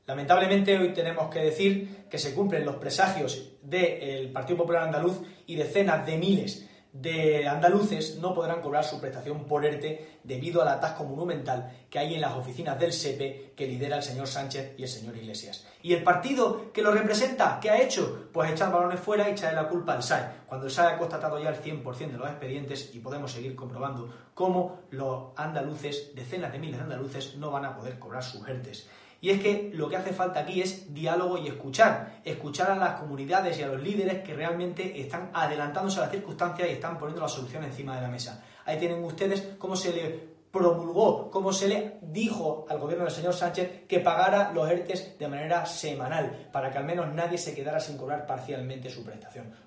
Lamentablemente hoy tenemos que decir que se cumplen los presagios del Partido Popular Andaluz y decenas de miles de andaluces no podrán cobrar su prestación por ERTE debido al atasco monumental que hay en las oficinas del SEPE que lidera el señor Sánchez y el señor Iglesias. ¿Y el partido que lo representa? ¿Qué ha hecho? Pues echar balones fuera y echarle la culpa al SAE, cuando el SAE ha constatado ya el 100% de los expedientes y podemos seguir comprobando cómo los andaluces, decenas de miles de andaluces, no van a poder cobrar sus ERTEs. Y es que lo que hace falta aquí es diálogo y escuchar a las comunidades y a los líderes que realmente están adelantándose a las circunstancias y están poniendo la solución encima de la mesa. Ahí tienen ustedes cómo se le promulgó, cómo se le dijo al gobierno del señor Sánchez que pagara los ERTEs de manera semanal, para que al menos nadie se quedara sin cobrar parcialmente su prestación.